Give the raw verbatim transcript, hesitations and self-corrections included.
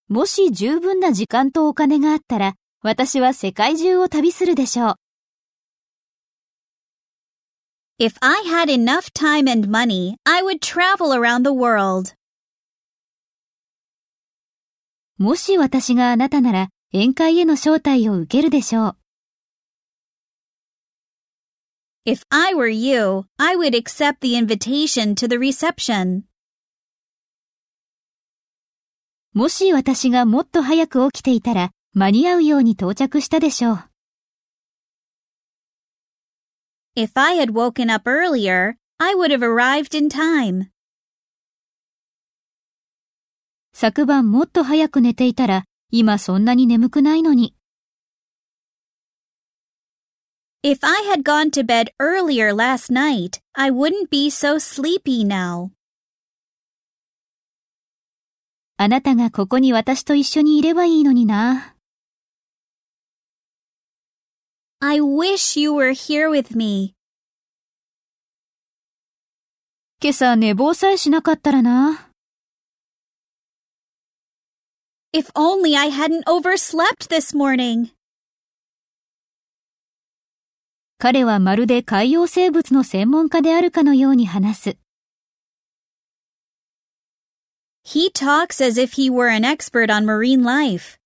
もし十分な時間とお金があったら、私は世界中を旅するでしょう。 If I had enough time and money, I would travel around the world. もし私があなたなら、宴会への招待を受けるでしょう。 If I were you, I would accept the invitation to the reception. もし私がもっと早く起きていたら、間に合うように到着したでしょう。 If I had woken up earlier, I would have arrived in time. 昨晩もっと早く寝ていたら、今そんなに眠くないのに。 If I had gone to bed earlier last night, I wouldn't be so sleepy now. あなたがここに私と一緒にいればいいのにな。 I wish you were here with me. 今朝寝坊さえしなかったらな。 If only I hadn't overslept this morning. 彼はまるで海洋生物の専門家であるかのように話す。 He talks as if he were an expert on marine life.